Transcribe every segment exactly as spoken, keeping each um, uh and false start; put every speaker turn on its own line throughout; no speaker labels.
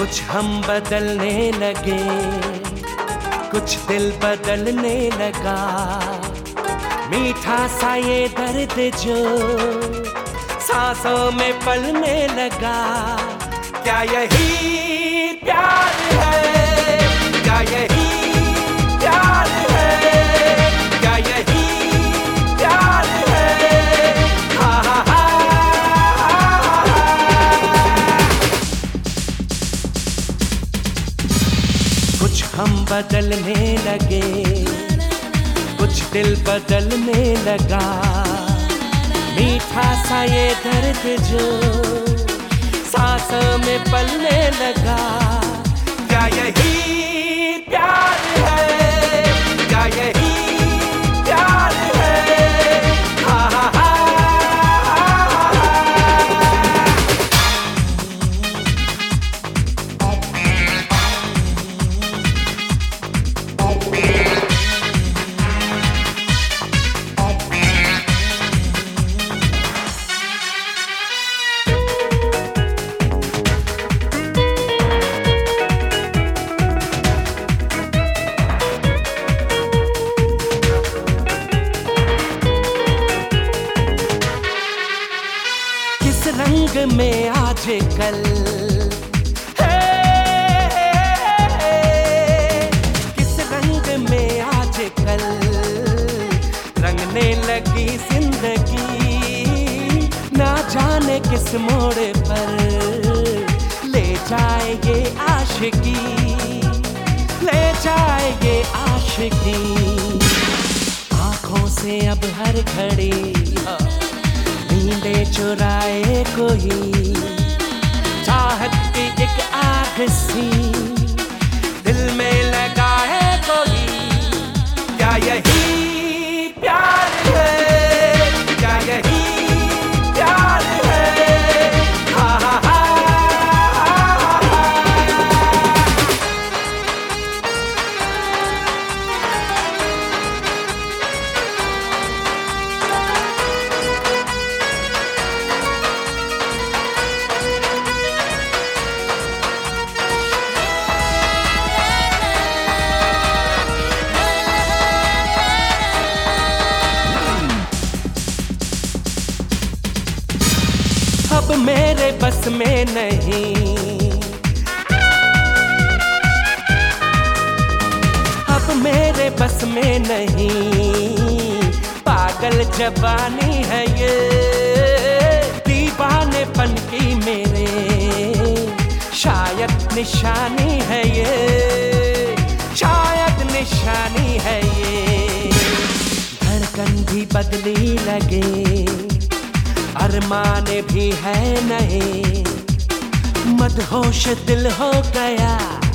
कुछ हम बदलने लगे, कुछ दिल बदलने लगा। मीठा सा ये दर्द जो सांसों में पलने लगा। क्या यही प्यार है? क्या यही प्यार है? क्या यही प्यार है? हा हा हा कुछ हम बदलने लगे, कुछ दिल बदलने लगा। मीठा सा ये दर्द जो सांसों में पलने लगा। क्या यही प्यार है? क्या यही प्यार है? हा हा हा रंग में आज कल है, किस रंग में आज कल रंगने लगी जिंदगी। ना जाने किस मोड़ पर ले जाएंगे आशिकी, ले जाएंगे आशिकी। आंखों से अब हर घड़ी नींदे चुराए कोई, चाहत की एक आग सी दिल में लगाए कोई। क्या यही प्यार है? क्या यही प्यार है? हा हा हा अब मेरे बस में नहीं, अब मेरे बस में नहीं। पागल जवानी है ये, दीवानेपन की मेरे शायद निशानी है ये, शायद निशानी है ये। धड़कन भी बदली लगे, अरमाने भी है नहीं। मदहोश दिल हो गया,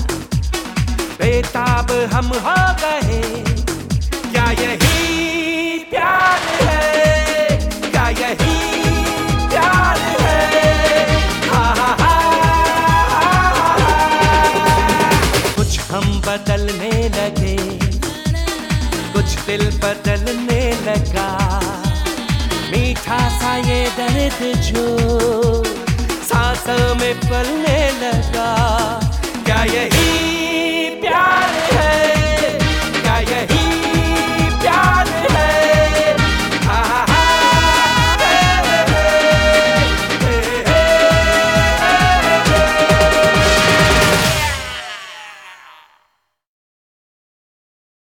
बेताब हम हो गए। क्या यही प्यार है? क्या यही प्यार है? हा हा हा कुछ हम बदलने लगे, कुछ दिल बदलने लगा। मीठा सा ये दर्द जो सांसों में पलने